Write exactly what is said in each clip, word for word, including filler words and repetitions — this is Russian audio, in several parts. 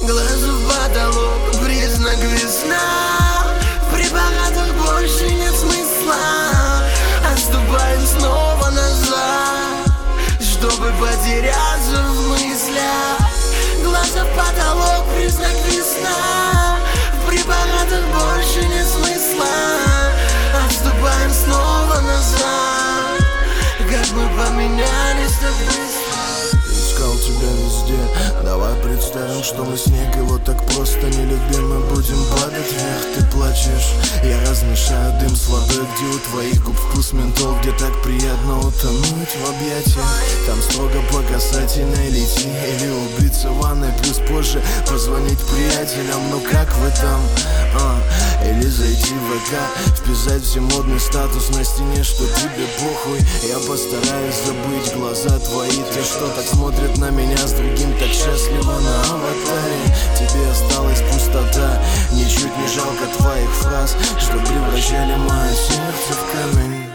Глазу в потолок, признак весна. В препаратах больше нет смысла. Отступаем снова назад, чтобы потеряться в мыслях. Глаза в потолок, признак весна. В препаратах больше нет смысла. Отступаем снова назад, как мы поменялись так быстро. Искал тебя везде, давай представим, что мы снег. И вот так просто нелюбимы будем падать вверх. Ты плачешь, я размешаю дым с водой. Где у твоих губ вкус ментол, где так приятно утонуть в объятиях. Там строго по касательной лети, или убиться в ванной, плюс позже позвонить приятелям. Ну как вы там? А, или зайти в ВК, вписать все модный статус на стене, что тебе похуй. Я постараюсь забыть глаза твои, те, что так смотрят на меня с другим так счастливо на аватаре. Тебе осталась пустота, ничуть не жалко твоих фраз, что превращали мое сердце в камень.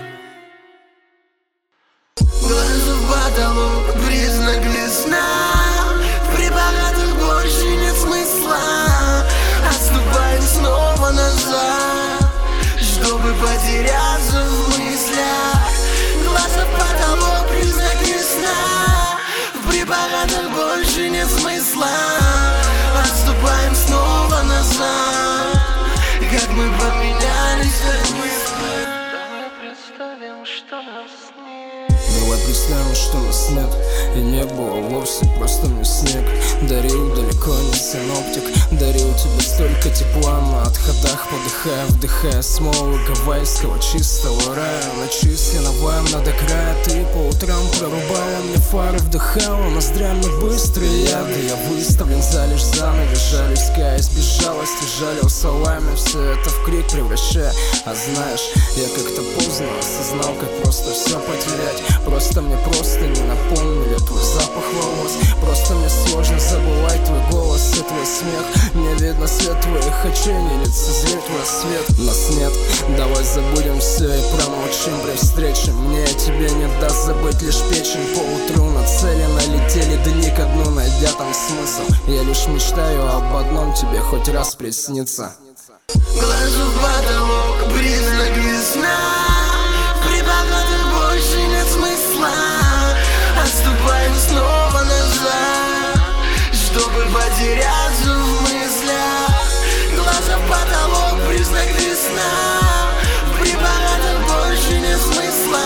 Глаза в потолок, признак весна. В препаратах больше нет смысла. Отступаем снова назад, чтобы потеряться в мыслях. Глаза в потолок, признак весна. В препаратах больше нет смысла. Отступаем снова назад, как мы поменялись так быстро. Давай представим, что нас нет. Давай представим, что нас нет, и не было вовсе, просто мне снег дарил далеко не синоптик. Дарил тебе столько тепла на отходах, подыхая, вдыхая смолу гавайского чистого рая. Начисленного над края, ты по утрам прорубала мне фары, вдыхала ноздрями быстрые яды. Я выставлен за лишь занавес, каясь без жалости, жалился лами, все это в крик превращая. А знаешь, я как-то поздно осознал, как просто все потерять. Просто мне просто не напомнили твой запах волос. Просто мне сложно забывать твой голос и твой смех. Не видно свет твоих очей, не лицезреть твой свет. Нас нет, давай забудем все и промолчим при встрече. Мне тебе не даст забыть лишь печень. По утру на цели налетели дни ко дну, найдя там смысл. Я лишь мечтаю об одном, тебе хоть раз присниться. Глазу в потолок, признак весна. В препаратах больше нет смысла. Отступаем снова назад, чтобы потеряться в мыслях. Глаза в потолок, признак весна. В препаратах больше нет смысла.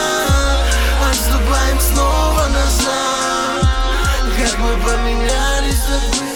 Отступаем снова назад, как мы поменялись так быстро.